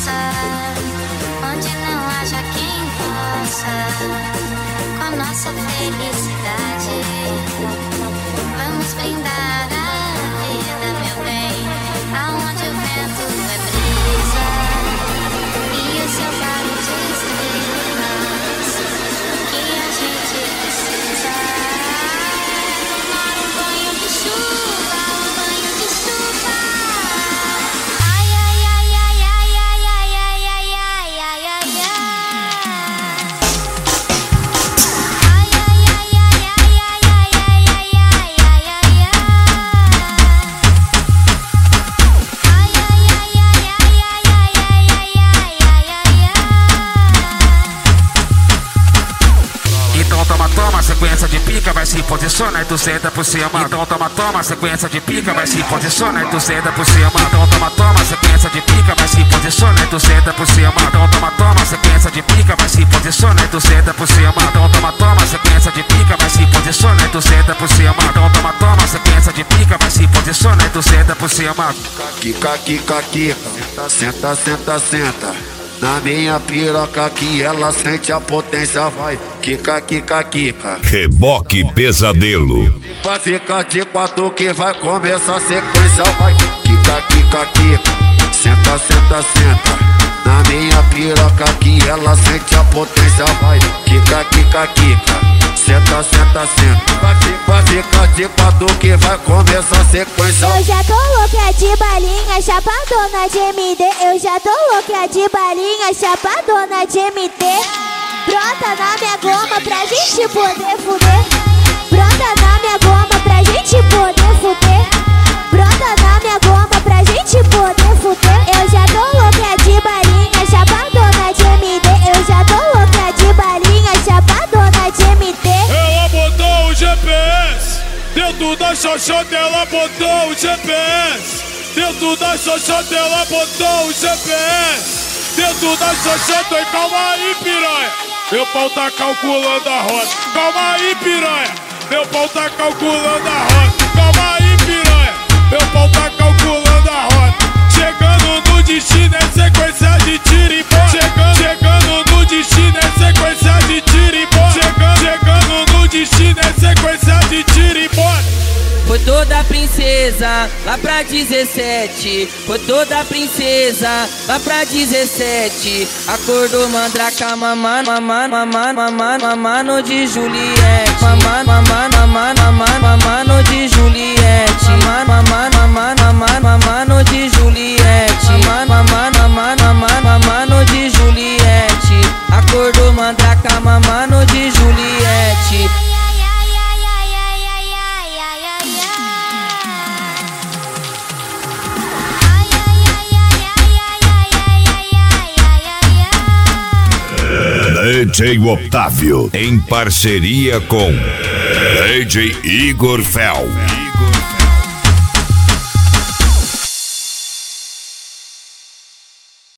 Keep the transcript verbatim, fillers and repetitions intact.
roça, onde não haja quem possa, com nossa felicidade, vamos brindar a vida, meu bem, aonde o vento é brisa e o céu claro de estrelas, que a gente precisa tomar um banho de chuva, um banho de chuva. Ai, ai, ai, ai, ai, ai, ai, ai, ai, ai, ai, ai, ai. Ai, ai, ai, ai, ai, ai, ai, ai, ai, ai, ai, ai, ai. Ai, ai, ai, ai, ai, ai, ai, ai, ai, ai, ai, ai. Então toma, toma, sequência de pica, vai se posiciona e tu senta por cima. Então toma, toma, sequência de pica, vai se posiciona e tu senta por cima. Então toma, toma, sequência de pica, vai se posiciona e tu senta por cima. Então toma, toma, sequência de pica, vai se posiciona e tu senta por cima. Então toma, toma, sequência de pica, vai se posiciona e tu senta por cima. Então toma, toma, sequência de pica, vai se posiciona e tu senta por cima. Kika, kika, kika, senta, senta, senta. Na minha piroca que ela sente a potência, vai. Kika, kika, kika. Reboque Pesadelo. Vai ficar de quatro que vai começar a sequência, vai. Kika, kika, kika. Senta, senta, senta. Na minha piroca que ela sente a potência, vai. Kika, kika, kika. Senta, senta, senta. Vai, vai ficar de quatro que vai começar a sequência. Eu já tô louca de balinha, chapadona de M D. Eu já tô louca de balinha, chapadona de M D. Brota na minha goma pra gente poder fuder. Brota na minha goma pra gente poder fuder. Brota na minha goma pra gente poder fuder. Eu já tô louca de balinha, chapadona de M D. Eu já tô louca de balinha, chapadona de M D. Ela botou o G P S dentro da xoxota, ela botou o G P S dentro da xoxota, ela botou o G P S dentro da xoxota. E calma aí, piranha, meu pau tá calculando a rota. Calma aí, piranha, meu pau tá calculando a rota. Calma aí, piranha, meu pau tá calculando a rota. Chegando no destino é sequência de tiro e bola. Chegando, chegando no destino é sequência de tiro e bola. Chegando, chegando no destino é sequência de tiro e bola. Foi toda princesa lá pra dezessete. Foi toda princesa lá pra dezessete. Acordou mandraca, mamando, mamando, mamando, mamando, mamando de Juliette. Mamando, mamando, mamando, mamando, mamando de Juliette. Mamando, mamando, mamando, mamando, mamando de Juliette. Mamando, mamando, mamando, mamando, mamando de Juliette. Acordou mandraca, mamando de Juliette. D J Otávio, em parceria com D J Igor Fel.